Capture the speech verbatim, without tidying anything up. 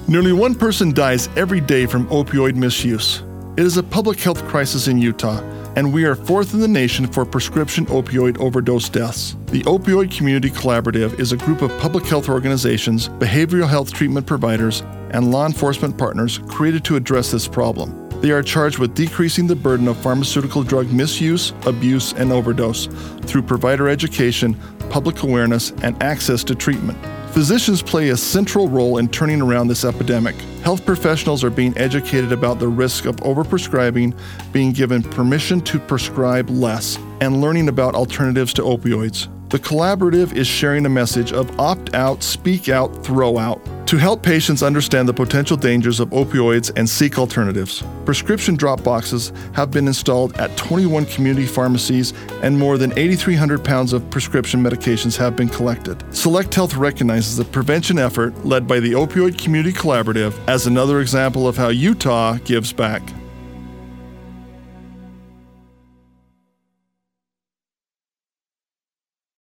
Nearly one person dies every day from opioid misuse. It is a public health crisis in Utah, and we are fourth in the nation for prescription opioid overdose deaths. The Opioid Community Collaborative is a group of public health organizations, behavioral health treatment providers, and law enforcement partners created to address this problem. They are charged with decreasing the burden of pharmaceutical drug misuse, abuse, and overdose through provider education, public awareness, and access to treatment. Physicians play a central role in turning around this epidemic. Health professionals are being educated about the risk of overprescribing, being given permission to prescribe less, and learning about alternatives to opioids. The collaborative is sharing a message of opt out, speak out, throw out to help patients understand the potential dangers of opioids and seek alternatives. Prescription drop boxes have been installed at twenty-one community pharmacies, and more than eight thousand three hundred pounds of prescription medications have been collected. Select Health recognizes the prevention effort led by the Opioid Community Collaborative as another example of how Utah gives back.